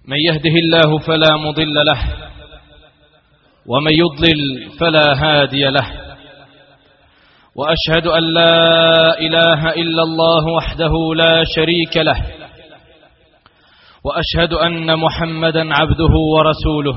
من يهده الله فلا مضل له ومن يضلل فلا هادي له، وأشهد أن لا إله إلا الله وحده لا شريك له، وأشهد أن محمدا عبده ورسوله.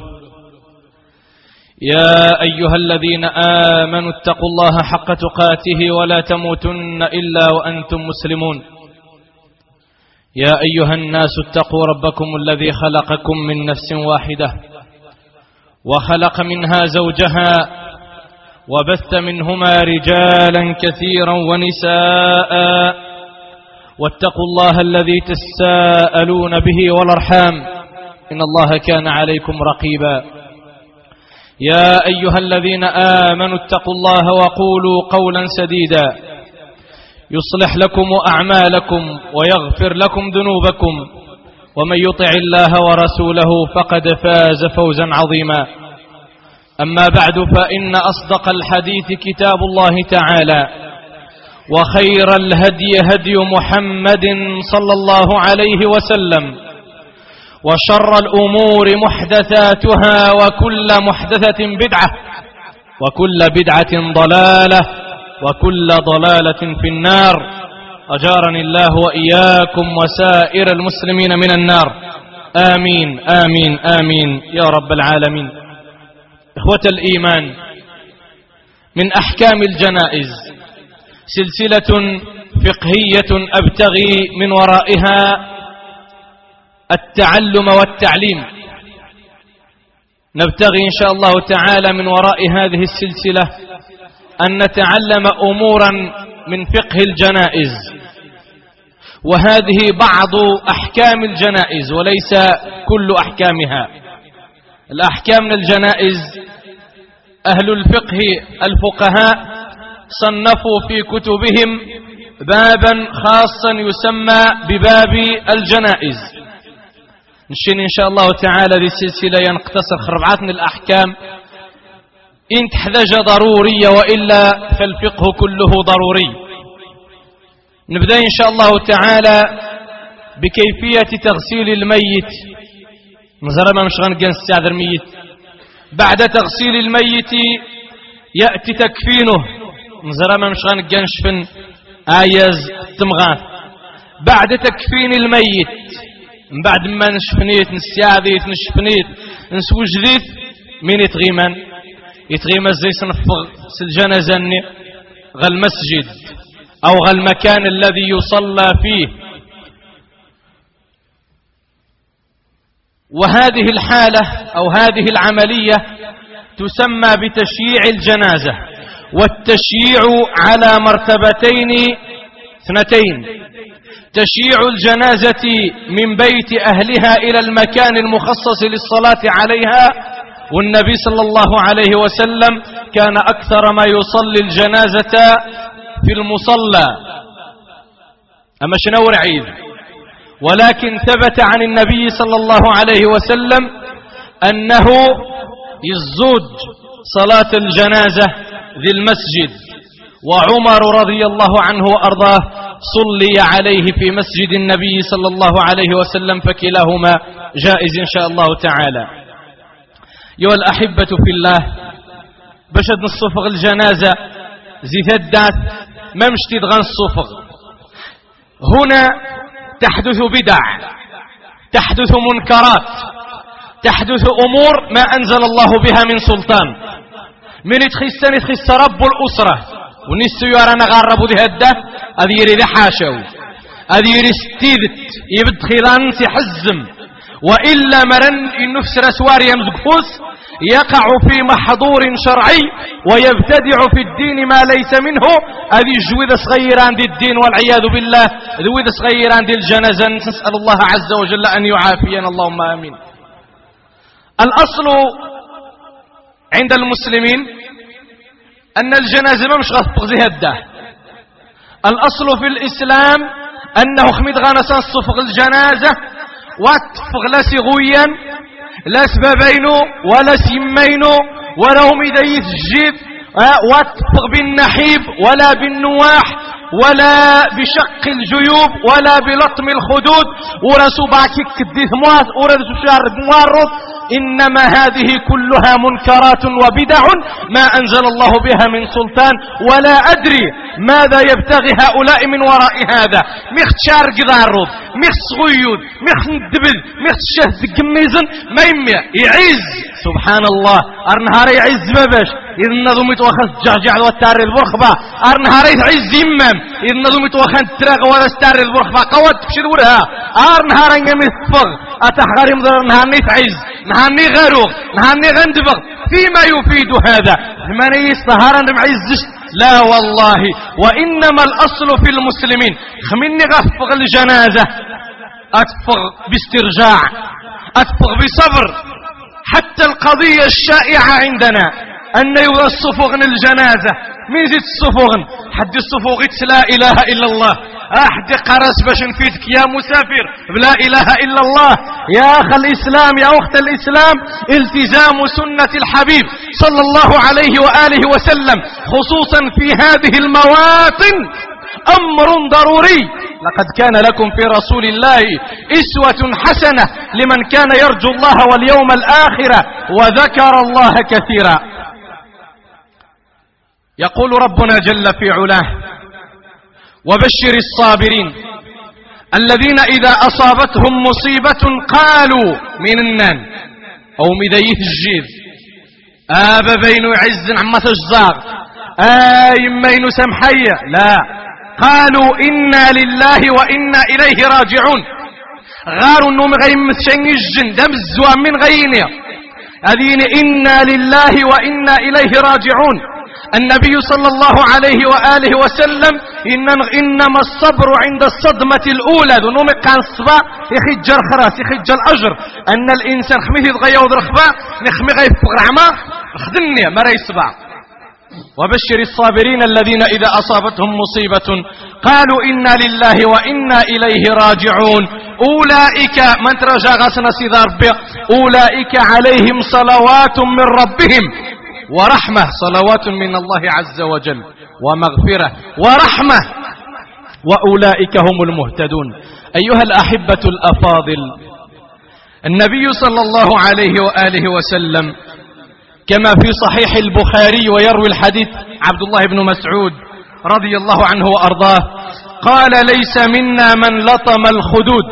يا أيها الذين آمنوا اتقوا الله حق تقاته ولا تموتن إلا وأنتم مسلمون. يا أيها الناس اتقوا ربكم الذي خلقكم من نفس واحدة وخلق منها زوجها وبث منهما رجالا كثيرا ونساء، واتقوا الله الذي تساءلون به والأرحام إن الله كان عليكم رقيبا. يا أيها الذين آمنوا اتقوا الله وقولوا قولا سديدا يصلح لكم أعمالكم ويغفر لكم ذنوبكم، ومن يطع الله ورسوله فقد فاز فوزا عظيما. أما بعد، فإن أصدق الحديث كتاب الله تعالى، وخير الهدي هدي محمد صلى الله عليه وسلم، وشر الأمور محدثاتها، وكل محدثة بدعة، وكل بدعة ضلالة، وكل ضلالة في النار. أجارني الله وإياكم وسائر المسلمين من النار، آمين آمين آمين يا رب العالمين. إخوة الإيمان، من أحكام الجنائز سلسلة فقهية أبتغي من ورائها التعلم والتعليم. نبتغي إن شاء الله تعالى من وراء هذه السلسلة أن نتعلم أمورا من فقه الجنائز، وهذه بعض أحكام الجنائز وليس كل أحكامها. الأحكام من الجنائز أهل الفقه الفقهاء صنفوا في كتبهم بابا خاصا يسمى بباب الجنائز. نشين إن شاء الله تعالى هذه السلسلة ينقتصر خربعات من الأحكام إن تحتاج ضرورية، وإلا فالفقه كله ضروري. نبدأ إن شاء الله تعالى بكيفية تغسيل الميت. نزرما مش غنقن استعذر ميت. بعد تغسيل الميت يأتي تكفينه. نزرما مش غنقن شفن آيز تمغاث. بعد تكفين الميت، بعد ما نشفنيت نستعذيت نشفنيت نسوجديت، من يتغيمن يتغيمز زي سنفغ سالجنازة غا المسجد أو غا المكان الذي يصلى فيه. وهذه الحالة أو هذه العملية تسمى بتشييع الجنازة، والتشييع على مرتبتين اثنتين: تشييع الجنازة من بيت أهلها إلى المكان المخصص للصلاة عليها، والنبي صلى الله عليه وسلم كان أكثر ما يصلي الجنازة في المصلى، أما شنور عيد. ولكن ثبت عن النبي صلى الله عليه وسلم أنه يزوج صلاة الجنازة ذي المسجد، وعمر رضي الله عنه وأرضاه صلي عليه في مسجد النبي صلى الله عليه وسلم، فكلاهما جائز إن شاء الله تعالى. يا الأحبة في الله، بشد نصفغ الجنازة زي الدات ما مشتي دغن الصفغ. هنا تحدث بدع، تحدث منكرات، تحدث أمور ما أنزل الله بها من سلطان. من يتخس رب الأسرة ونسو يرانا غارب ذي هده هذه يريد حاشو، هذه يريد ستيدت يبد خلان سيحزم، وإلا مرن النفس رسوار يمزقفوس يقع في محظور شرعي ويبتدع في الدين ما ليس منه. هذه جويد صغير عند الدين والعياذ بالله، جويد صغير عند الجنازة. نسأل الله عز وجل أن يعافينا، اللهم آمين. الأصل عند المسلمين أن الجنازة ما مش غطق زي هده. الأصل في الإسلام أنه خميد غانسان صفغ الجنازة واتفغ لا سغويا لا سبابينو ولا سيمينو ولا هم يديث الجيب واتفغ بالنحيب ولا بالنواح ولا بشق الجيوب ولا بلطم الخدود ورسو باكي كديث موات ورسو شارد موارد. إنما هذه كلها منكرات وبدع ما أنزل الله بها من سلطان ولا أدري ماذا يبتغي هؤلاء من وراء هذا. ميخت شارق دارود ميخت صغيود ميخت ندبل ميخت شهد قميزن ما يمي يعز سبحان الله. أرنهار يعز باباش إذن نظمت وخن جعجع والتاري البرخبة. أرنهار يعز يمام إذن نظمت وخن تراغ ولا ستاري البرخبة قوات تبشد ورها. أرنهار يميت فغ أتحغر مدر نهار نيتعز نهار نغاروغ نهار نغندبغ. فيما يفيد هذا من يستهار معزش؟ لا والله. وإنما الأصل في المسلمين خمني غفغ الجنازة أتفغ باسترجاع أتفغ بصبر. حتى القضية الشائعة عندنا أن يوصفغن الجنازة من زيت الصفوغن حد الصفوغت لا إله إلا الله. أحد قرس باش نفيدك يا مسافر لا إله إلا الله. يا أخ الإسلام يا أخت الإسلام التزام سنة الحبيب صلى الله عليه وآله وسلم خصوصا في هذه المواطن أمر ضروري. لقد كان لكم في رسول الله إسوة حسنة لمن كان يرجو الله واليوم الآخر وذكر الله كثيرا. يقول ربنا جل في علاه وبشر الصابرين الذين إذا أصابتهم مصيبة قالوا من النان أو مذيه الجيد آبا بين عز عما تجزاغ مين سمحية لا قالوا إنا لله وإنا إليه راجعون. غاروا النوم غيمت شنجن دم الزوام من غينيا هذين إنا لله وإنا إليه راجعون. النبي صلى الله عليه وآله وسلم إنما الصبر عند الصدمة الأولى ذنوم كان الصباع يخجر خراس يخجر الأجر أن الإنسان خميه يتغير ودرخباء نخمي غير فقرعما خدني مرأي الصباع. وبشر الصابرين الذين إذا أصابتهم مصيبة قالوا إنا لله وإنا إليه راجعون. أولئك من ترجع غسنا سيدار بي أولئك عليهم صلوات من ربهم ورحمة صلوات من الله عز وجل ومغفرة ورحمة وأولئك هم المهتدون. أيها الأحبة الأفاضل النبي صلى الله عليه وآله وسلم كما في صحيح البخاري ويروي الحديث عبد الله بن مسعود رضي الله عنه وأرضاه قال ليس منا من لطم الخدود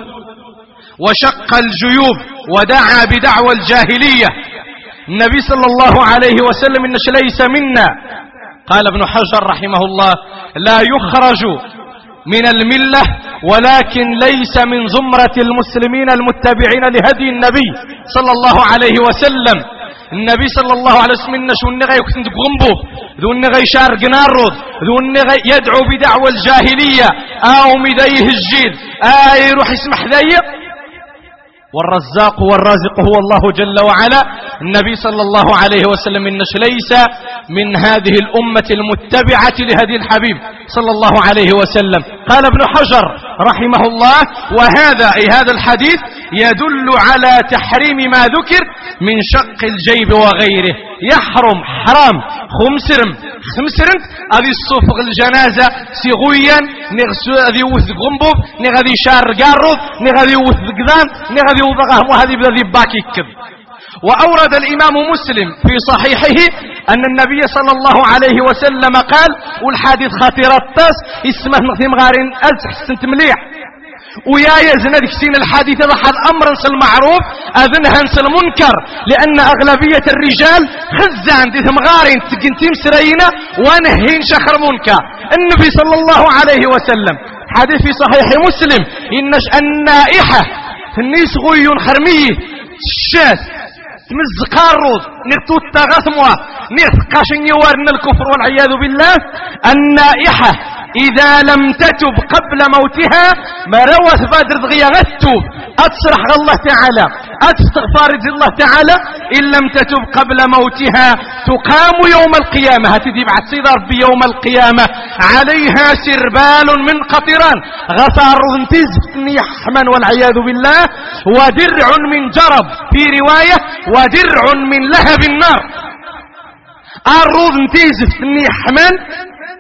وشق الجيوب ودعا بدعوى الجاهلية. النبي صلى الله عليه وسلم إنش ليس منا. قال ابن حجر رحمه الله لا يخرج من الملة ولكن ليس من زمرة المسلمين المتبعين لهدي النبي صلى الله عليه وسلم. النبي صلى الله عليه وسلم إنش ونغي يكتند بغنبو ذو النغي شار قنارض ذو النغي يدعو بدعوى الجاهلية أو مديه الجيل يروح يسمح ذي. والرزاق والرازق هو الله جل وعلا. النبي صلى الله عليه وسلم إنش ليس من هذه الأمة المتبعة لهدي الحبيب صلى الله عليه وسلم. قال ابن حجر رحمه الله وهذا أي هذا الحديث يدل على تحريم ما ذكر من شق الجيب وغيره. يحرم حرام خمسرم هذه الصفغ الجنازة سيغويا نغذي وث غنبوب نغذي شار قارض نغذي وث قذان نغذي وضغهم وهذه بذي باكي كذ. وأورد الإمام مسلم في صحيحه أن النبي صلى الله عليه وسلم قال والحديث خطير الطاس اسمه نغثيم غارين أزحسنت مليح ويا يزن ذكسين الحديث هذا حد أمر المعروف أذنها انس المنكر لأن أغلبية الرجال خزان دي ثمغارين تقنتيم سرينا ونهين شخر منكر. النبي صلى الله عليه وسلم حديث في صحيح مسلم إنش النائحة النيس غي خرميه الشاس مزقار روض نغتو التغثموا نغتقاشن يوارن الكفر والعياذ بالله. النائحة إذا لم تتب قبل موتها ما روث بادر ضغيا غتوب أتصرح الله تعالى أتستغفار الله تعالى إن لم تتب قبل موتها تقام يوم القيامة هتدي بعد صدر بيوم القيامة عليها سربال من قطران غثار انتزفني حما والعياذ بالله ودرع من جرب في رواية ودرع من لهب النار. الروض انتزفني حمان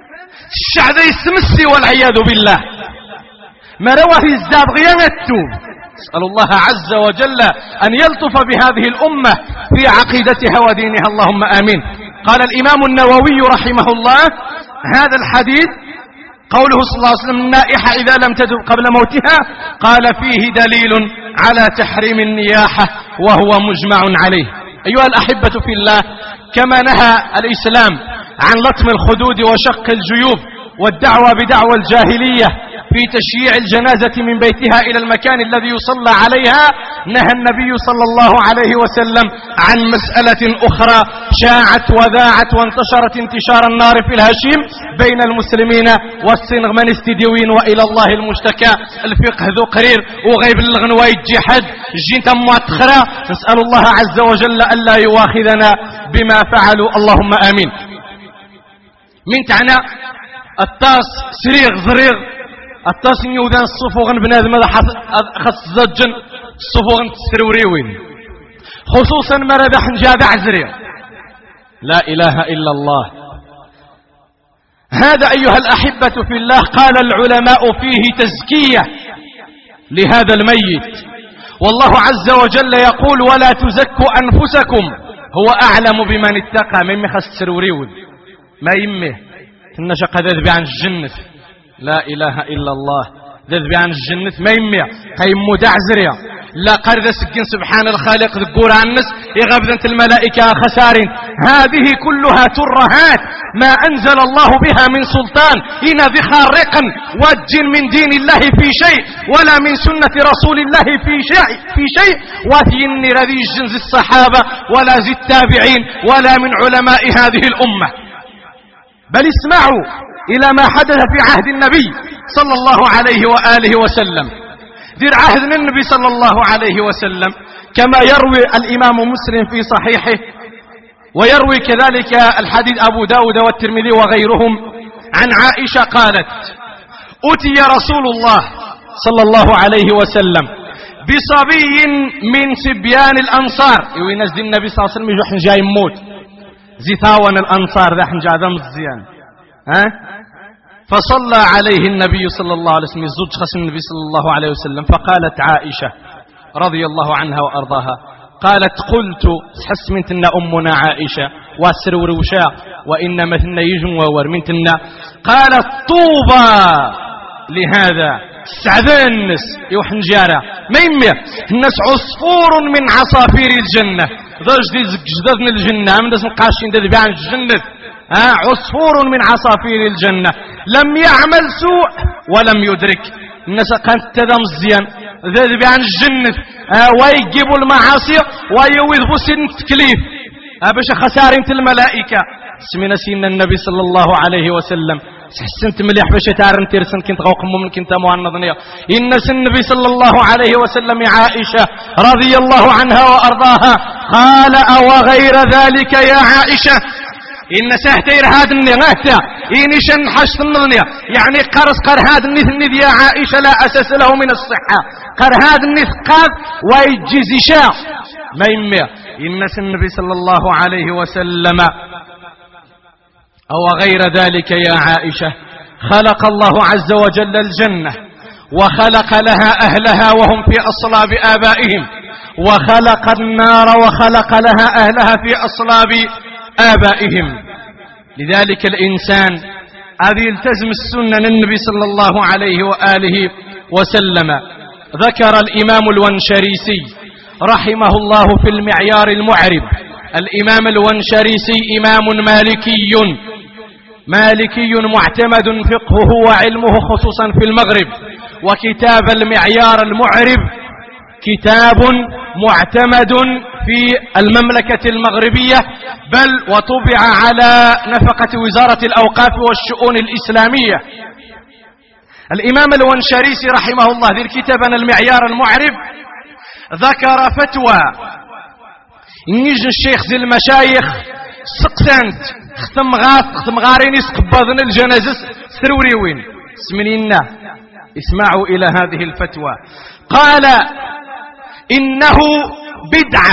الشعب يسمسي والعياذ بالله ما رواه الزاد غيانته. أسأل الله عز وجل أن يلطف بهذه الأمة في عقيدتها ودينها، اللهم آمين. قال الإمام النووي رحمه الله هذا الحديث قوله صلى الله عليه وسلم النائحة إذا لم تدب قبل موتها، قال فيه دليل على تحريم النياحة وهو مجمع عليه. أيها الأحبة في الله، كما نهى الإسلام عن لطم الخدود وشق الجيوب والدعوة بدعوى الجاهلية في تشييع الجنازة من بيتها إلى المكان الذي يصلى عليها، نهى النبي صلى الله عليه وسلم عن مسألة أخرى شاعت وذاعت وانتشرت انتشار النار في الهشيم بين المسلمين والصنغ من استديوين وإلى الله المشتكى. الفقه ذو قرير وغيب الغنوى يجحد جين تمواتخرا. نسأل الله عز وجل ألا يواخذنا بما فعلوا، اللهم آمين. من تعنى التاس سريغ زريغ التاس يوذان الصفوغن بنادم هذا خاص زجن الصفوغن تسروريوين خصوصا مربح جاد عزري. لا إله إلا الله. هذا أيها الأحبة في الله قال العلماء فيه تزكية لهذا الميت، والله عز وجل يقول ولا تزكوا أنفسكم هو أعلم بمن اتقى. مما خاص تسروريوين ما يمه تنشق ذذب عن الجنة. لا إله إلا الله. ذذب عن الجنة ما يميع قيمو دعزريا لا قرد سكين سبحان الخالق ذكور عن الناس يغبذنت الملائكة خسارين. هذه كلها ترهات ما أنزل الله بها من سلطان إن ذي خارقا وج من دين الله في شيء ولا من سنة رسول الله في شيء وثين رذي جنز الصحابة ولا زي التابعين ولا من علماء هذه الأمة. بل اسمعوا إلى ما حدث في عهد النبي صلى الله عليه وآله وسلم. ذي عهد النبي صلى الله عليه وسلم كما يروي الإمام مسلم في صحيحه ويروي كذلك الحديث أبو داود والترمذي وغيرهم عن عائشة قالت أتي رسول الله صلى الله عليه وسلم بصبي من صبيان الأنصار. يوينز دي النبي صلى الله عليه وسلم يجوحن جاي موت زي ثاون الأنصار ذا حنجا ذا مزيان فصلى عليه النبي صلى الله عليه وسلم الزوج خصم النبي صلى الله عليه وسلم. فقالت عائشة رضي الله عنها وأرضاها قالت قلت حس منتنا أمنا عائشة واسر وروشا وإنما ثنا يجن وور منتنا قالت طوبى لهذا سعدان الناس يوحن جارة ما يمير الناس عصفور من عصافير الجنة ذا جديد جددنا الجنة من داس نقاشين دا بيعن الجنة عصفور من عصافير الجنة لم يعمل سوء ولم يدرك. الناس كانت تدام الزيان ذا بيعن الجنة ويجيبوا المعاصي ويوذبوا سن التكليف باش خسارين الملائكة. سمينا سيدنا النبي صلى الله عليه وسلم حسنت مليح باش تعرن ترسن كنت غوقم من كنت معنضنيا. إن النبي صلى الله عليه وسلم عائشة رضي الله عنها وأرضاها قال أو غير ذلك يا عائشة إن سهتير هذا النغاتا إنشان حشت النظنيا يعني قر هذا النث يا عائشة لا أساس له من الصحة قر هذا النث قاد ويجزشا ما يمير. إن النبي صلى الله عليه وسلم أو غير ذلك يا عائشة خلق الله عز وجل الجنة وخلق لها أهلها وهم في أصلاب آبائهم وخلق النار وخلق لها أهلها في أصلاب آبائهم. لذلك الإنسان الذي يلتزم السنة النبي صلى الله عليه وآله وسلم. ذكر الإمام الونشريسي رحمه الله في المعيار المعرب. الإمام الونشريسي إمام مالكي معتمد فقهه وعلمه خصوصا في المغرب. وكتاب المعيار المعرب كتاب معتمد في المملكة المغربية بل وطبع على نفقة وزارة الأوقاف والشؤون الإسلامية. الإمام الونشريسي رحمه الله ذي الكتاب المعيار المعرب ذكر فتوى نيج الشيخ ذي المشايخ سقسنت ختم غارين يسقبضن الجنازة سروريوين سمنينا. اسمعوا إلى هذه الفتوى. قال إنه بدعة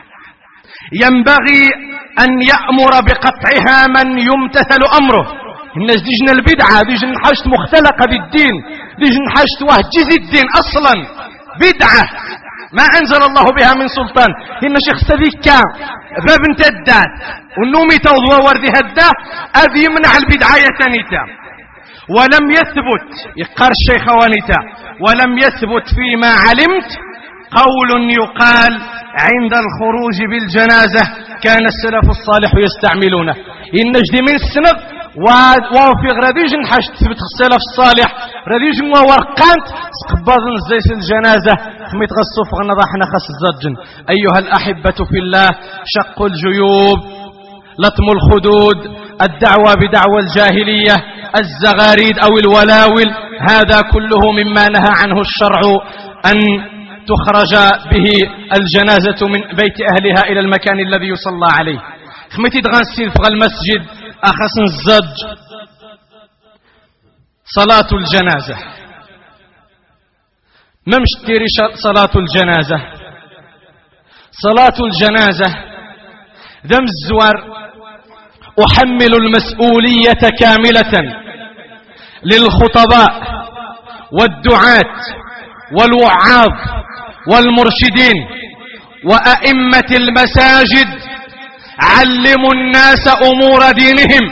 ينبغي أن يأمر بقطعها من يمتثل أمره الناس ديجنا البدعة ديجنا حاجة مختلقة بالدين ديجنا حاجة وهجز الدين أصلا بدعة ما أنزل الله بها من سلطان إن شيخ سبيكا باب انتدات والنومي توضوى وردي هدا أذ يمنع البدعة يتنيتا ولم يثبت يقار الشيخ وانيتا ولم يثبت فيما علمت قول يقال عند الخروج بالجنازة كان السلف الصالح يستعملونه إن نجدي من السند وفي غراديج نحاش تثبت السلف الصالح غراديج ورقانت سقباض زيس الجنازة خميت غصوف غنضحنا خاص الزجن. أيها الأحبة في الله شق الجيوب لطم الخدود الدعوة بدعوى الجاهلية الزغاريد أو الولاول هذا كله مما نهى عنه الشرع أن تخرج به الجنازة من بيت أهلها إلى المكان الذي يصلى عليه. خميتي تغنسي في المسجد أخص الزج صلاة الجنازة ممشتري صلاة الجنازة صلاة الجنازة دم الزوار أحمل المسؤولية كاملة للخطباء والدعاة والوعاظ والمرشدين وأئمة المساجد علموا الناس أمور دينهم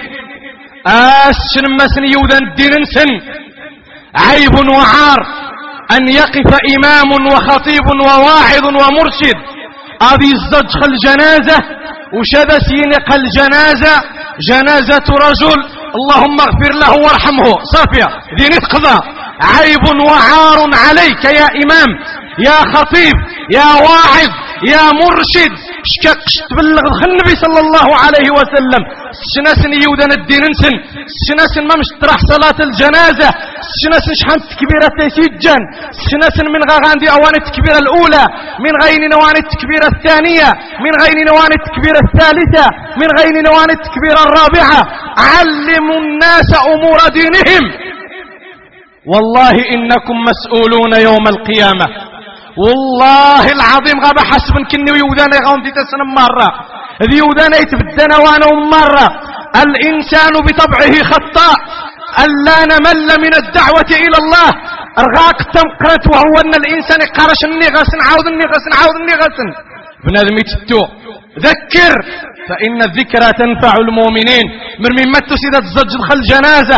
أسن يوذن الدين سن عيب وعار أن يقف إمام وخطيب وواعظ ومرشد أبي الزج الجنازة وشذا سينق الجنازة جنازة رجل اللهم اغفر له وارحمه صافية دين قضاء عيب وعار عليك يا إمام يا خطيب يا واعظ يا مرشد شكاكش تبلغ النبي صلى الله عليه وسلم شناسن يودن الدين انسن شناسن ما مش تراح صلاة الجنازة شناسن شحال تكبيرة تيسجن شناسن من غاندي اوان التكبيرة الاولى من غين نوان التكبيرة الثانية من غين نوان التكبيرة الثالثة من غين نوان التكبيرة الرابعة علموا الناس امور دينهم والله انكم مسؤولون يوم القيامة والله العظيم غابة حسب كني ويوذانا غاندي تسنم مرة ذي يوذانا يتبدنا وانا مرة الانسان بطبعه خطاء ألا نمل من الدعوة إلى الله أرغاق تمقرت وهو أن الإنسان قرش النغس عاود النغس بنادم يتتو ذكر فإن الذكرى تنفع المؤمنين من مما تسيدت زجل الجنازة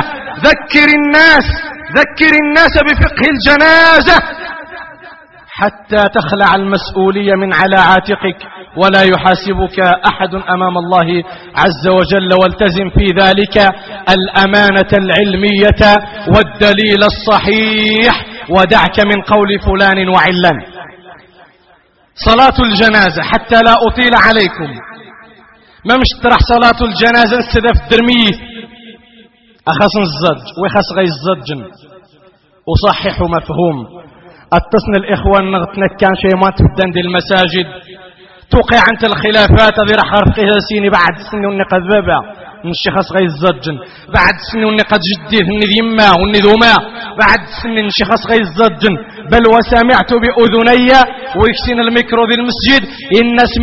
ذكر الناس بفقه الجنازة حتى تخلع المسؤولية من على عاتقك ولا يحاسبك أحد أمام الله عز وجل والتزم في ذلك الأمانة العلمية والدليل الصحيح ودعك من قول فلان وعلان. صلاة الجنازة حتى لا أطيل عليكم ما مش ترح صلاة الجنازة استدف درميه أخص الزج ويخص غي الزجن أصحح مفهوم اتصن الإخوان نغتنا كان شيء ما تبدن دي المساجد توقع عند الخلافات ذي رح رفقها سيني بعد سنة ونقى ذبا الشيخ غي الزجن بعد سنة ونقى جديد النذ يما والنذوما بعد سنة الشيخ غي الزجن بل وسمعت بأذني ويكسين الميكرو ذي المسجد إنس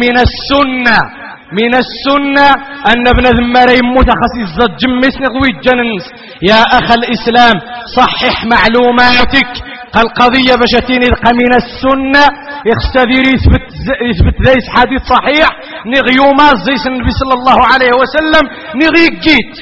من السنة أن ابن ذماري متخصص الزجن مسنغ ويجننس يا أخ الإسلام صحح معلوماتك القضية بشتين من السنة يختذير يثبت ذيس حديث صحيح نغيوما زيس النبي صلى الله عليه وسلم نغيقيت.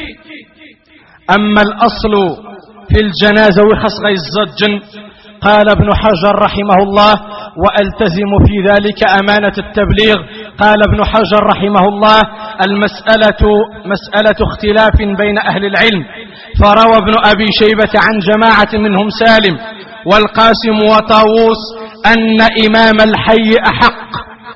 أما الأصل في الجنازة وخص غي الزجن قال ابن حجر رحمه الله وألتزم في ذلك أمانة التبليغ قال ابن حجر رحمه الله المسألة مسألة اختلاف بين أهل العلم فروى ابن أبي شيبة عن جماعة منهم سالم والقاسم وطاووس أن إمام الحي أحق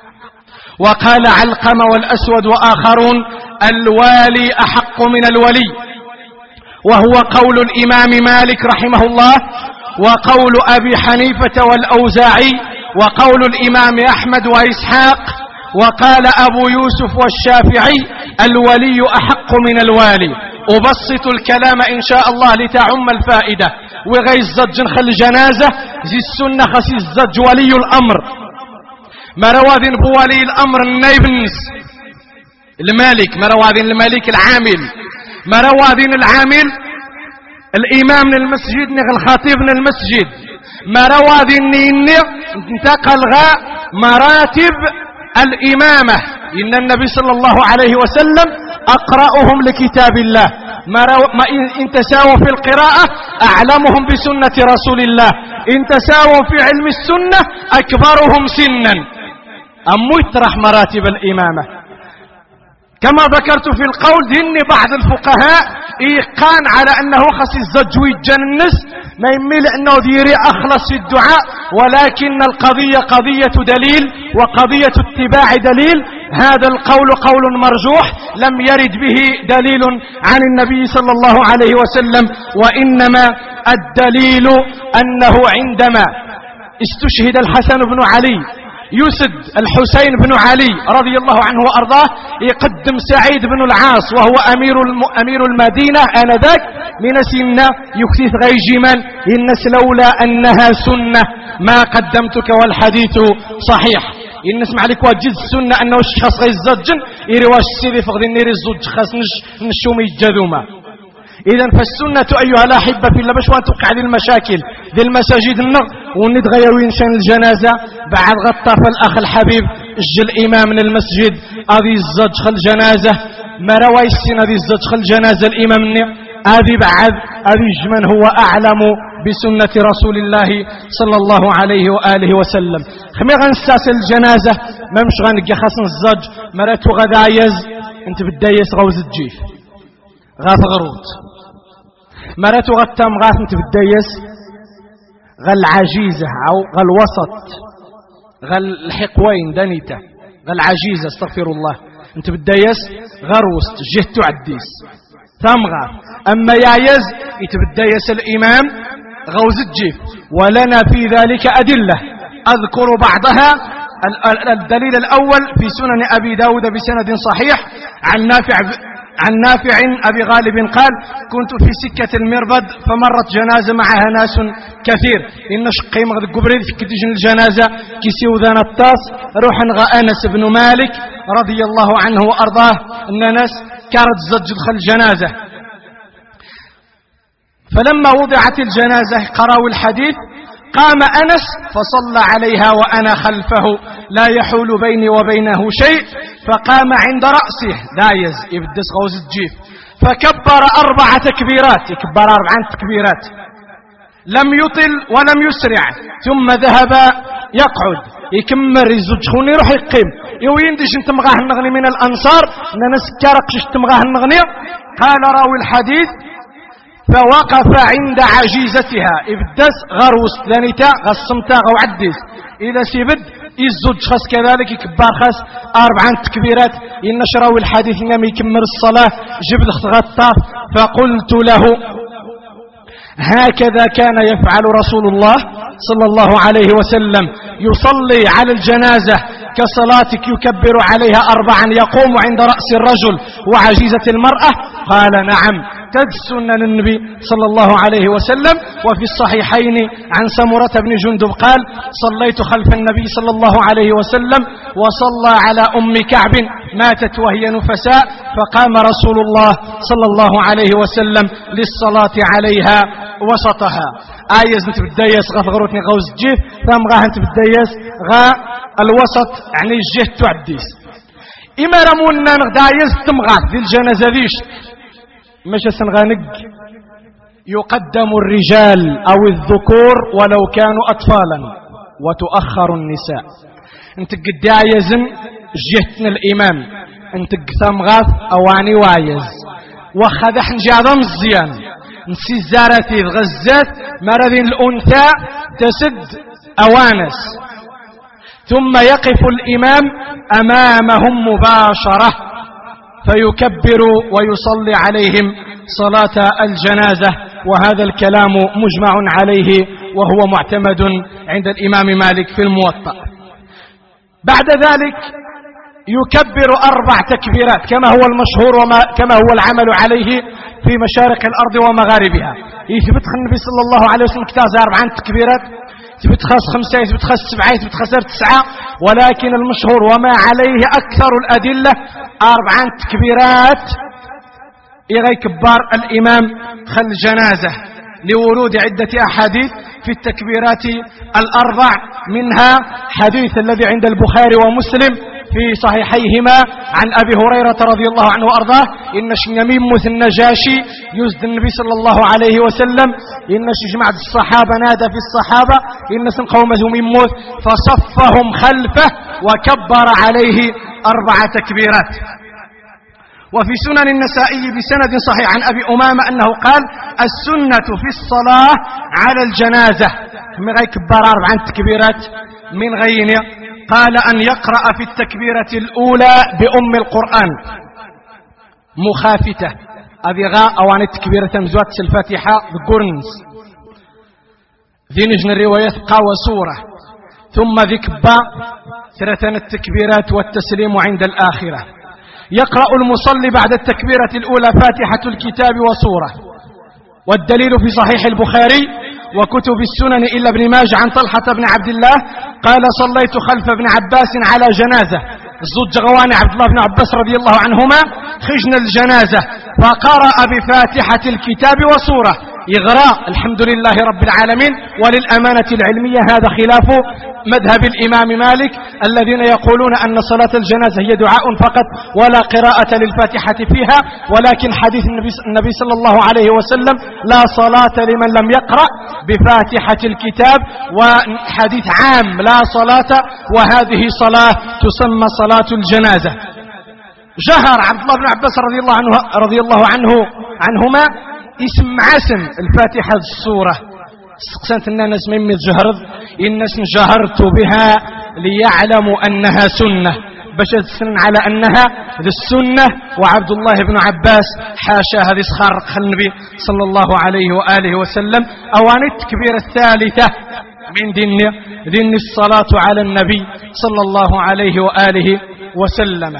وقال علقمة والأسود وآخرون الوالي أحق من الولي وهو قول الإمام مالك رحمه الله وقول أبي حنيفة والأوزاعي وقول الإمام أحمد وإسحاق وقال أبو يوسف والشافعي الولي أحق من الوالي. أبسط الكلام إن شاء الله لتعم الفائدة وغي الزج خل جنازة زي السنة خسي الزج ولي الأمر مرواد بولي الأمر النيبنس المالك مرواد المالك العامل مروادين العامل الإمام المسجد الخطيب المسجد مروادين انتقل مراتب الإمامة. إن النبي صلى الله عليه وسلم أقرأهم لكتاب الله، إن تساووا في القراءة أعلمهم بسنة رسول الله، إن تساووا في علم السنة أكبرهم سنا. أمو يطرح مراتب الإمامة كما ذكرت في القول دين بعض الفقهاء إيقان على أنه خص الزج ويتجنس ما يميل أنه ديري أخلص في الدعاء، ولكن القضية قضية دليل وقضية اتباع دليل. هذا القول قول مرجوح لم يرد به دليل عن النبي صلى الله عليه وسلم، وإنما الدليل أنه عندما استشهد الحسن بن علي يسد الحسين بن علي رضي الله عنه وأرضاه يقدم سعيد بن العاص وهو أمير المدينة آنذاك من سنة يكثث غيجما الناس لولا أنها سنة ما قدمتك والحديث صحيح. الناس معلك واجد السنة أنه الشخص غيزجن يرواش السيدي فقد النير الزج خاص نشومي الجذومة. إذن فالسنة أيها الأحبة في الله باش توقع هذه المشاكل دي المساجد ونتغيروا إنسان الجنازة بعد غطى فالأخ الحبيب الجل الإمام من المسجد هذه الزج خل الجنازة ما رواي السنة هذه الزج خل الجنازة الإمام هذه بعد هذه من هو أعلم بسنة رسول الله صلى الله عليه وآله وسلم. خمي غنستاسل الجنازة ما مش غنقى خاصن الزج مراتو غدايز انت بدايس غوز الجيف غاف غروت مراتو غتام غاف انت بدايس غل عجيزة أو غل وسط غل الحقوين دانيتا غل عجيزة استغفر الله انت بدايس غروست جهتو عديس ثم غاف. أما يايز يتبدايس الإمام غوز الجيف ولنا في ذلك أدلة أذكر بعضها. الدليل الأول في سنن أبي داود بسند صحيح عن نافع أبي غالب قال كنت في سكة المربد فمرت جنازة معها ناس كثير إن شقي مغد قبريد في كدجن الجنازة كيسيو ذان الطاس روح نغى أنس بن مالك رضي الله عنه وأرضاه أن ناس كانت زج دخل الجنازة. فلما وضعت الجنازة قرأوا الحديث قام أنس فصلى عليها وأنا خلفه لا يحول بيني وبينه شيء فقام عند رأسه دايز يبدس غوز الجيف فكبر 4 تكبيرات يكبر 4 تكبيرات لم يطل ولم يسرع ثم ذهب يقعد يكمر يزوج خوني يروح يقيم يويندش انت مغاه النغني من الأنصار ان نسكرقش انت مغاه النغني. قال راوي الحديث فوقف عند عجيزتها ابدس غروس ثانيتا غصمتا غو عديس إذا سيبد يزوج خاص كذلك يكبر خاص 4 تكبيرات ينشروا الحديث إنما يكمل الصلاة جبد غطاف. فقلت له هكذا كان يفعل رسول الله صلى الله عليه وسلم يصلي على الجنازة كصلاتك يكبر عليها 4 يقوم عند رأس الرجل وعجيزة المرأة؟ قال نعم تدسنا للنبي صلى الله عليه وسلم. وفي الصحيحين عن سمرة بن جندب قال صليت خلف النبي صلى الله عليه وسلم وصلى على أم كعب ماتت وهي نفساء فقام رسول الله صلى الله عليه وسلم للصلاة عليها وسطها. آيز انت بدايس غا غروتني غوز الجيف ثم غا انت بدايس غا الوسط يعني الجهة تعديس إما رمونا نغدايز تمغات ذي الجنازة ذيش مش سنغانق يقدم الرجال أو الذكور ولو كانوا أطفالا وتؤخر النساء. انت قد عايزن جهتنا الإمام انت قثام غاث أواني وايز وخذ حنجاضة مزيان نسي الزارتي غزات مرضين الأنثى تسد أوانس ثم يقف الإمام أمامهم مباشرة فيكبر ويصلي عليهم صلاة الجنازة. وهذا الكلام مجمع عليه وهو معتمد عند الإمام مالك في الموطأ. بعد ذلك يكبر 4 تكبيرات كما هو المشهور كما هو العمل عليه في مشارق الأرض ومغاربها. يثبت النبي صلى الله عليه وسلم كتاز 4 تكبيرات يثبت خاص 5 يثبت خاص 7 يثبت خاص 9 ولكن المشهور وما عليه أكثر الأدلة 4 تكبيرات إغي كبار الإمام خل جنازة لورود عدة أحاديث في التكبيرات الأربع، منها حديث الذي عند البخاري ومسلم في صحيحيهما عن أبي هريرة رضي الله عنه وأرضاه إن شنميم مثل النجاشي يزد النبي صلى الله عليه وسلم إن جماعة الصحابة نادى في الصحابة إن قومه ميموت فصفهم خلفه وكبر عليه 4 تكبيرات. وفي سنن النسائي بسند صحيح عن أبي أمامة أنه قال السنة في الصلاة على الجنازة من غير كبار 4 تكبيرات من غير قال أن يقرأ في التكبيرة الأولى بأم القرآن مخافتة هذه غاء أوان التكبيرة مزوات الفاتحة بقرنز ذي نجن الروايات قاوة سورة ثم ذكبا 3 التكبيرات والتسليم عند الآخرة. يقرأ المصلي بعد التكبيرة الأولى فاتحة الكتاب وسورة، والدليل في صحيح البخاري وكتب السنن إلا ابن ماجه عن طلحة بن عبد الله قال صليت خلف ابن عباس على جنازة الزوج غواني عبد الله بن عباس رضي الله عنهما خجن الجنازة فقرأ بفاتحة الكتاب وسورة إغراء الحمد لله رب العالمين. وللأمانة العلمية هذا خلاف مذهب الإمام مالك الذين يقولون أن صلاة الجنازة هي دعاء فقط ولا قراءة للفاتحة فيها، ولكن حديث النبي صلى الله عليه وسلم لا صلاة لمن لم يقرأ بفاتحة الكتاب، وحديث عام لا صلاة وهذه صلاة تسمى صلاة الجنازة. جهر عبد الله بن عباس رضي الله عنهما اسم عسم الفاتحة السورة سقسنت الناس من جهرض الناس جهرت بها ليعلموا أنها سنة باش تسن على أنها السنة. وعبد الله بن عباس حاشا هذه سخارق النبي صلى الله عليه وآله وسلم. أوان التكبير الثالثة من دين الصلاة على النبي صلى الله عليه وآله وسلم.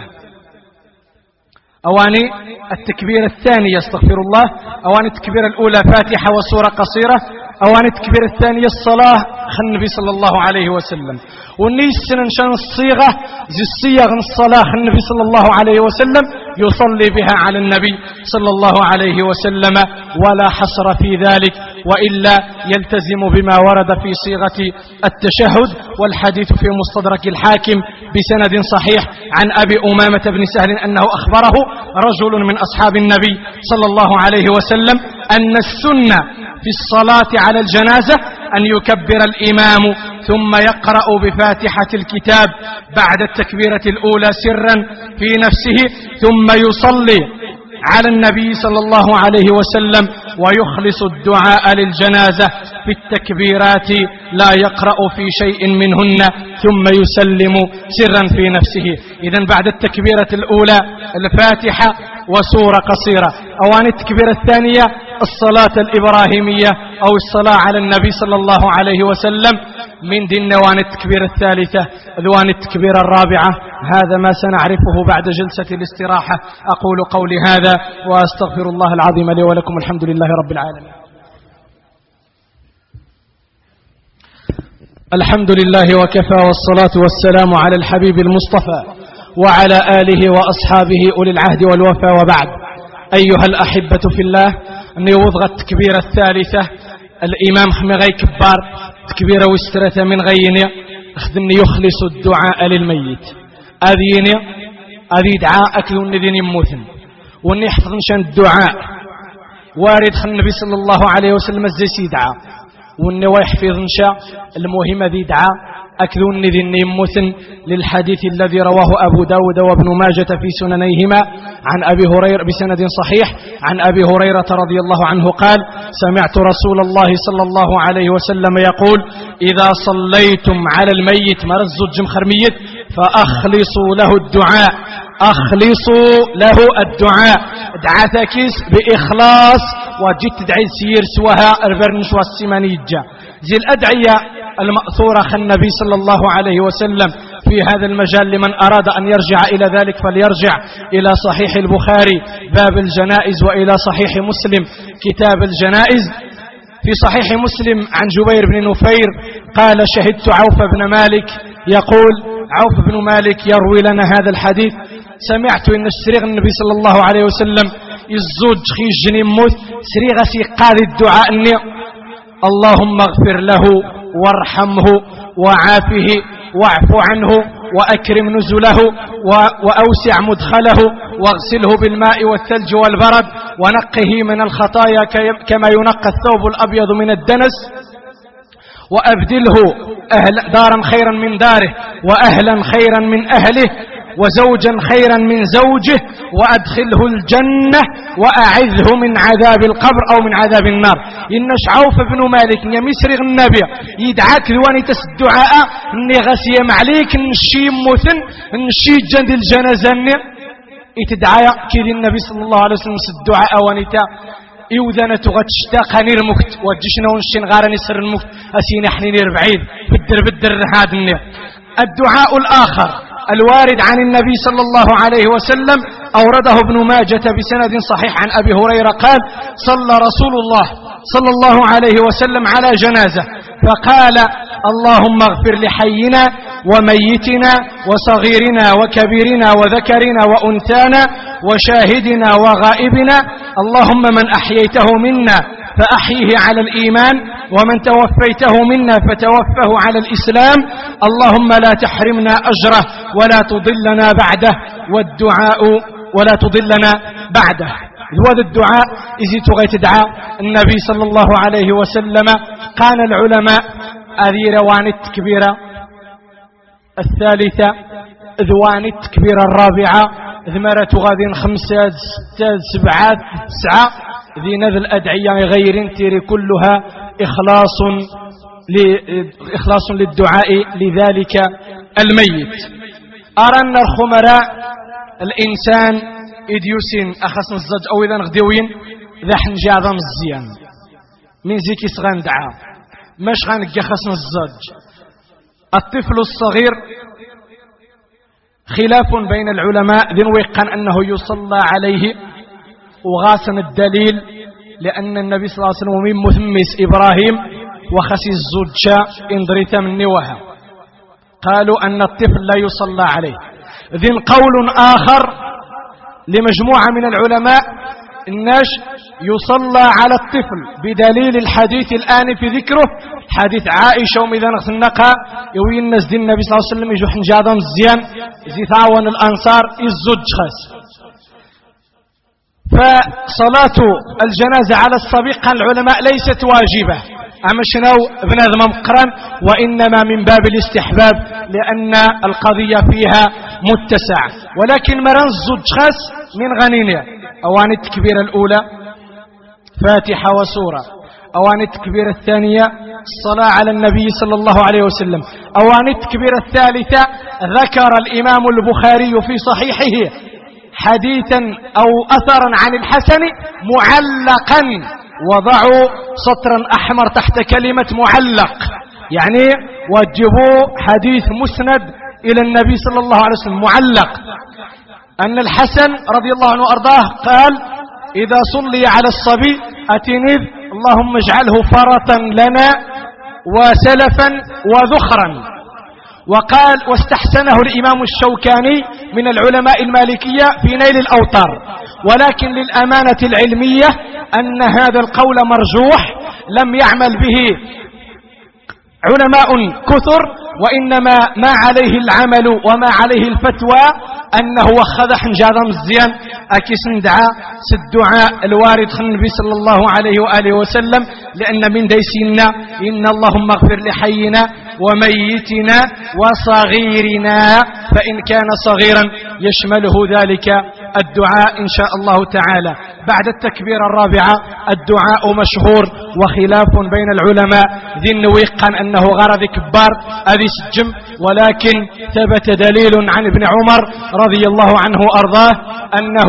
أواني التكبير الثانية استغفر الله. أواني التكبير الأولى فاتحة وسورة قصيرة. أواني التكبير الثانية الصلاة خل النبي صلى الله عليه وسلم. والنيس سننشان الصيغة زي الصيغ الصلاة خل النبي صلى الله عليه وسلم يصلي بها على النبي صلى الله عليه وسلم ولا حصر في ذلك، وإلا يلتزم بما ورد في صيغة التشهد. والحديث في مستدرك الحاكم بسند صحيح عن أبي أمامة بن سهل أنه أخبره رجل من أصحاب النبي صلى الله عليه وسلم أن السنة في الصلاة على الجنازة أن يكبر الإمام ثم يقرأ بفاتحة الكتاب بعد التكبيرة الأولى سرا في نفسه ثم يصلي على النبي صلى الله عليه وسلم ويخلص الدعاء للجنازة في التكبيرات لا يقرأ في شيء منهن ثم يسلم سرا في نفسه. إذن بعد التكبيرة الأولى الفاتحة وسورة قصيرة. أوان التكبيرة الثانية الصلاة الإبراهيمية أو الصلاة على النبي صلى الله عليه وسلم من دين نوان التكبير الثالثة ذوان التكبير الرابعة. هذا ما سنعرفه بعد جلسة الاستراحة. أقول قولي هذا وأستغفر الله العظيم لي ولكم. الحمد لله رب العالمين. الحمد لله وكفى والصلاة والسلام على الحبيب المصطفى وعلى آله وأصحابه أولي العهد والوفا، وبعد. أيها الأحبة في الله، أني وضغ التكبيرة الثالثة الإمام خمغي كبار تكبيرة وسترة من غيني أخذني يخلص الدعاء للميت أذي دعاء أكل النذين يموثن وأني يحفظ شان الدعاء وارد خل النبي صلى الله عليه وسلم الزيسي دعاء وأني ويحفظ شاء المهم ذي دعاء أكل النذين يموثن للحديث الذي رواه أبو داود وابن ماجة في سننيهما عن أبي هريرة بسند صحيح عن أبي هريرة رضي الله عنه قال سمعت رسول الله صلى الله عليه وسلم يقول إذا صليتم على الميت مرز الجمخر ميت فأخلصوا له الدعاء دعاء تكيس بإخلاص وجدت تدعي سير سواها البرنش والسمانيجة زي الأدعية المأثورة خل النبي صلى الله عليه وسلم في هذا المجال. لمن أراد أن يرجع إلى ذلك فليرجع إلى صحيح البخاري باب الجنائز وإلى صحيح مسلم كتاب الجنائز. في صحيح مسلم عن جبير بن نفير قال شهدت عوف بن مالك يقول عوف بن مالك يروي لنا هذا الحديث سمعت إن الشريغ النبي صلى الله عليه وسلم الزوج خيجني موت سري غسي قاضي الدعاء اللهم اغفر له وارحمه وعافه واعف عنه وأكرم نزله وأوسع مدخله واغسله بالماء والثلج والبرد ونقه من الخطايا كما ينقى الثوب الأبيض من الدنس وأبدله دارا خيرا من داره وأهلا خيرا من أهله وزوجا خيرا من زوجه وأدخله الجنة وأعذه من عذاب القبر أو من عذاب النار. إنش عوف بن مالك يمسرغ النبي يدعاك ذواني الدعاء إني غسي معليك نشي موثن نشي جند الجنازة يتدعى كذي النبي صلى الله عليه وسلم الدعاء وانيتا إوذنا تغتشتاق هنير مكت وجشنا ونشين غارا نسر المكت أسين حنينير بعيد بدر هذا الدعاء الآخر الوارد عن النبي صلى الله عليه وسلم أورده ابن ماجة بسند صحيح عن أبي هريرة قال صلى رسول الله صلى الله عليه وسلم على جنازة فقال اللهم اغفر لحينا وميتنا وصغيرنا وكبيرنا وذكرنا وأنثانا وشاهدنا وغائبنا اللهم من أحييته منا فأحيه على الإيمان ومن توفيته منا فتوفه على الإسلام اللهم لا تحرمنا أجره ولا تضلنا بعده والدعاء ولا تضلنا بعده. هذا الدعاء إذا تغي تدعى النبي صلى الله عليه وسلم قال العلماء هذه روان التكبيرة الثالثة ذوان التكبيرة الرابعة ذمرة غادين 5 6 7 9 ذي نذ الأدعية غير تيري كلها إخلاص للدعاء لذلك الميت. أرى أن الخمراء الإنسان إديوسين أخصن الزج أو إذا نغديوين ذا حنجاذا مزيان من زيكي صغان دعا ماش غانك خصن الزج. الطفل الصغير خلاف بين العلماء ذي ويقن أنه يصلى عليه وغاسن الدليل لأن النبي صلى الله عليه وسلم من مثمس إبراهيم وخسي الزوجة انضريت من نوها قالوا أن الطفل لا يصلى عليه. ذي قول آخر لمجموعة من العلماء الناش يصلى على الطفل بدليل الحديث الآن في ذكره حديث عائشة ومذا نغسنقها يوي الناس دي النبي صلى الله عليه وسلم يجو حنجادا مزيان زي تعاون الأنصار الزوج خاس. فصلاة الجنازة على الصبي قال العلماء ليست واجبة أما شنو ابن هذا مقرن وإنما من باب الاستحباب لأن القضية فيها متسع. ولكن مران الزوج خاس من غنينة أوان التكبيرة الأولى فاتحة وسورة أوان التكبيرة الثانية الصلاة على النبي صلى الله عليه وسلم أوان التكبيرة الثالثة ذكر الإمام البخاري في صحيحه حديثا أو أثرا عن الحسن معلقا وضعوا سطرا أحمر تحت كلمة معلق يعني وجبوا حديث مسند إلى النبي صلى الله عليه وسلم معلق أن الحسن رضي الله عنه وأرضاه قال إذا صلي على الصبي أتنذ اللهم اجعله فرطا لنا وسلفا وذخرا. وقال واستحسنه الإمام الشوكاني من العلماء المالكية في نيل الأوطار ولكن للأمانة العلمية أن هذا القول مرجوح لم يعمل به علماء كثر وإنما ما عليه العمل وما عليه الفتوى أنه وخذ حنجادا مزيان أكيس ندعى الدعاء الوارد خن النبي صلى الله عليه وآله وسلم لأن من ديسنا إن اللهم اغفر لحينا وميتنا وصغيرنا فإن كان صغيرا يشمله ذلك الدعاء إن شاء الله تعالى. بعد التكبير الرابعة الدعاء مشهور وخلاف بين العلماء ذي النويقا أنه غرض كبار أذي سجم ولكن ثبت دليل عن ابن عمر رضي الله عنه أرضاه أنه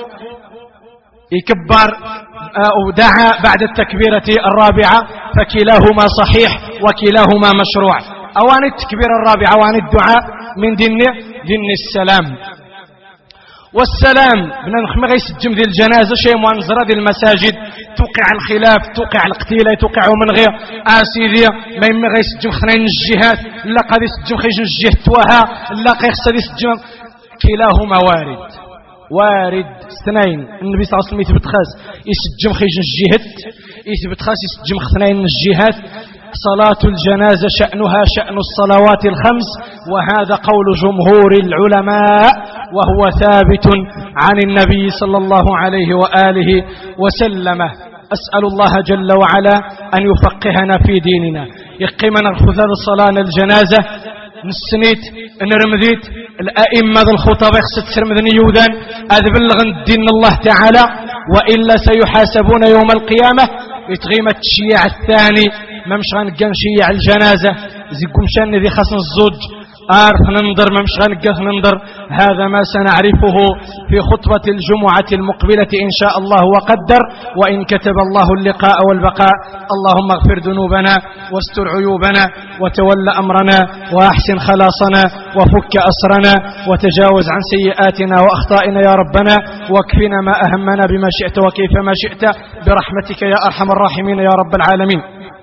يكبر أو دعا بعد التكبيرة الرابعة فكلاهما صحيح وكلاهما مشروع. أوان التكبير الرابعة وان الدعاء من دين السلام والسلام من غيس الجم ذي الجنازة شيء منظر ذي المساجد توقع الخلاف توقع القتيلة توقع من غير آسيدية ما يم غيس الجم خنين الجهات لا قد الجم خيج الجهة توها لا قيس الجم كلاهما وارد وارد. اثنين النبي صلى الله عليه وسلم يثبت خاص يسجم خيج الجهات، يثبت خاص يسجم اثنين من الجهات. صلاة الجنازة شأنها شأن الصلوات الخمس، وهذا قول جمهور العلماء وهو ثابت عن النبي صلى الله عليه وآله وسلم. أسأل الله جل وعلا أن يفقهنا في ديننا. يقيمنا الخذال الصلاة الجنازة نسنيت نرمذيت الأئمة الخطباء خصت سرمذني يوذان أذبلغ الدين الله تعالى، وإلا سيحاسبون يوم القيامة. يتغيم التشييع الثاني ما مش غنقا نشيع الجنازة زيكم شان ذي خاص الزوج أعرف ننظر ما مش غنقا ننظر. هذا ما سنعرفه في خطبة الجمعة المقبلة إن شاء الله وقدر، وإن كتب الله اللقاء والبقاء. اللهم اغفر ذنوبنا واستر عيوبنا وتول أمرنا وأحسن خلاصنا وفك أسرنا وتجاوز عن سيئاتنا وأخطائنا يا ربنا، واكفنا ما أهمنا بما شئت وكيف ما شئت برحمتك يا أرحم الراحمين يا رب العالمين.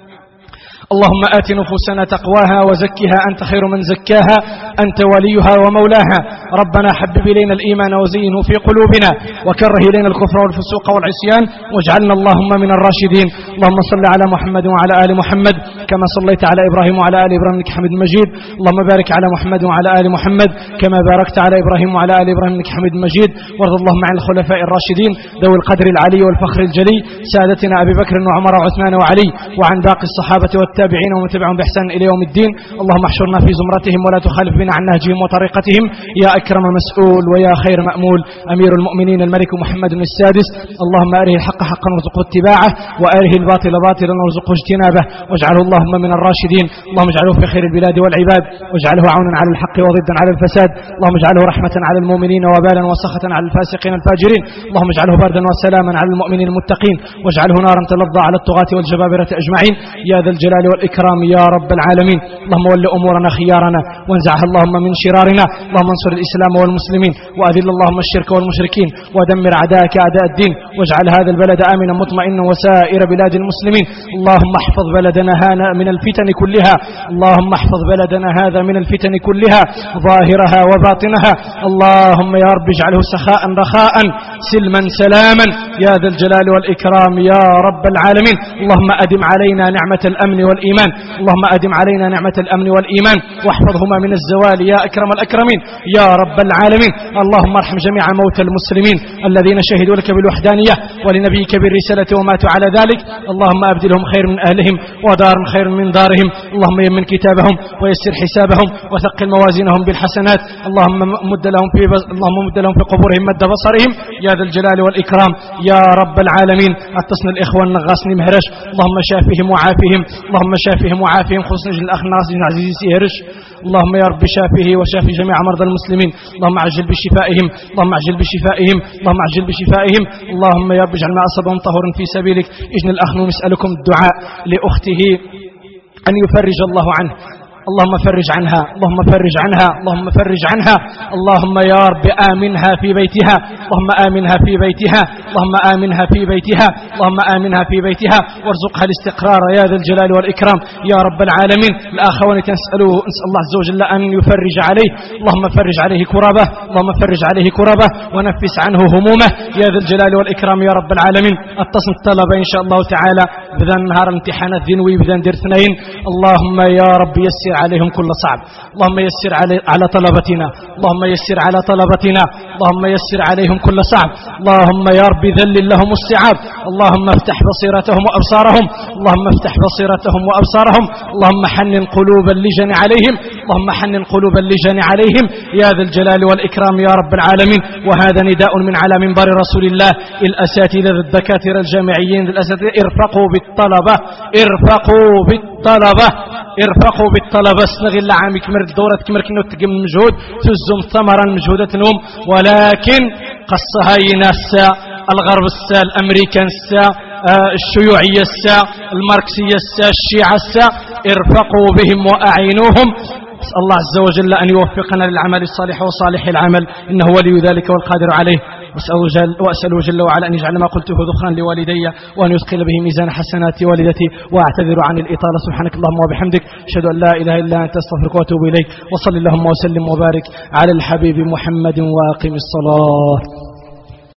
اللهم آت نفوسنا تقواها وزكها أنت خير من زكاها أنت وليها ومولاها. ربنا حبب إلينا الإيمان وزينه في قلوبنا وكره إلينا الكفر والفسوق والعصيان واجعلنا اللهم من الراشدين. اللهم صل على محمد وعلى آل محمد كما صليت على إبراهيم وعلى آل إبراهيم إنك حميد مجيد. اللهم بارك على محمد وعلى آل محمد كما باركت على إبراهيم وعلى آل إبراهيم إنك حميد مجيد. وارض اللهم عن الخلفاء الراشدين ذوي القدر العلي والفخر الجلي سادتنا أبي بكر وعمر وعثمان وعلي، وعن باقي الصحابة والتابعين ومن تبعهم بإحسان إلى يوم الدين. اللهم احشرنا في زمرتهم ولا تخالف بنا عن نهجهم وطريقتهم يا أكرم مسؤول ويا خير مأمول. أمير المؤمنين الملك محمد السادس، اللهم أره الحق حقا وارزقه اتباعه وأره الباطل باطلا وارزقه اجتنابه، واجعله اللهم من الراشدين. اللهم اجعله في خير البلاد والعباد، واجعله عونا على الحق وضدا على الفساد. اللهم اجعله رحمة على المؤمنين وبالا وسخة على الفاسقين الفاجرين. اللهم اجعله بردا وسلاما على المؤمنين المتقين، واجعله نارا تلظى على الطغاة والجبابرة أجمعين يا ذا الجلال والإكرام يا رب العالمين. اللهم ول أمورنا خيارنا وانزعها اللهم من شرارنا. اللهم انصر الإسلام والمسلمين وأذل اللهم الشرك والمشركين ودمر أعداءك أعداء الدين، واجعل هذا البلد آمنا مطمئنا وسائر بلاد المسلمين. اللهم احفظ بلدنا هذا من الفتن كلها، اللهم احفظ بلدنا هذا من الفتن كلها ظاهرها وباطنها. اللهم يا رب اجعله سخاء رخاء سلما سلاما يا ذا الجلال والإكرام يا رب العالمين. اللهم أدم علينا نعمة الأمن والإيمان، اللهم أدم علينا نعمة الأمن والإيمان واحفظهما من الزوال يا أكرم الأكرمين يا رب العالمين. اللهم ارحم جميع موتى المسلمين الذين شهدوا لك بالوحدانية ولنبيك بالرسالة وماتوا على ذلك. اللهم أبدلهم خير من أهلهم ودار خير من دارهم. اللهم يمن كتابهم ويسر حسابهم وثقل موازينهم بالحسنات. اللهم مد لهم في قبورهم مد بصرهم يا ذا الجلال والإكرام يا رب العالمين. اتصل الإخوان نغاسني مهرش، اللهم شافهم وعافهم، اللهم شافهم وعافهم، خصوصا الأخ ناصر عزيز سيهرش. اللهم يا رب شافه وشافي جميع مرضى المسلمين. اللهم عجل بشفائهم، اللهم عجل بشفائهم، اللهم عجل بشفائهم. اللهم يا رب اجعل ما أصابهم طهورا في سبيلك. إجن الأخ نسألكم الدعاء لأخته أن يفرج الله عنه. اللهم فرج عنها، اللهم فرج عنها، اللهم فرج عنها. اللهم يا رب آمنها في بيتها، اللهم آمنها في بيتها، اللهم آمنها في بيتها، اللهم آمنها في بيتها وارزقها الاستقرار يا ذا الجلال والإكرام يا رب العالمين. الآخوان نسأل الله عز وجل أن يفرج عليه، اللهم فرج عليه كربه، اللهم فرج عليه كربه ونفس عنه همومه يا ذا الجلال والإكرام يا رب العالمين. اتصل الطلبة إن شاء الله تعالى بذا نهار امتحانات ذنوي بذا ندير اثنين. اللهم يا رب يسر عليهم كل صعب، اللهم يسر على طلبتنا، اللهم يسر على طلبتنا، اللهم يسر عليهم كل صعب. اللهم يا رب ذلل لهم الصعاب، اللهم افتح بصيرتهم وأبصارهم، اللهم افتح بصيرتهم وأبصارهم. اللهم حنن قلوب اللجن عليهم، اللهم حنن قلوب اللجن عليهم يا ذا الجلال والإكرام يا رب العالمين. وهذا نداء من على منبر رسول الله الأساتذة الدكاترة الجامعيين الأساتذة، ارفقوا بالطلبة، ارفقوا بالطلبة، ارفقوا بالطلبة. استغل عام كمر الدورة كمر كنو تقم مجهود تزم ثمرا مجهودتهم، ولكن قصها ينسى الغرب السا، الأمريكان السا، الشيوعية السا، الماركسية السا، الشيعة السا. ارفقوا بهم وأعينوهم. أسأل الله عز وجل أن يوفقنا للعمل الصالح وصالح العمل، إنه ولي ذلك والقادر عليه. وأسأله جل وعلا أن يجعل ما قلته ذخرا لوالدي، وأن يثقل به ميزان حسنات والدتي. وأعتذر عن الإطالة، سبحانك اللهم وبحمدك، أشهد أن لا إله إلا أنت، أستغفرك وأتوب إليك. وصل اللهم وسلم وبارك على الحبيب محمد وأقم الصلاة.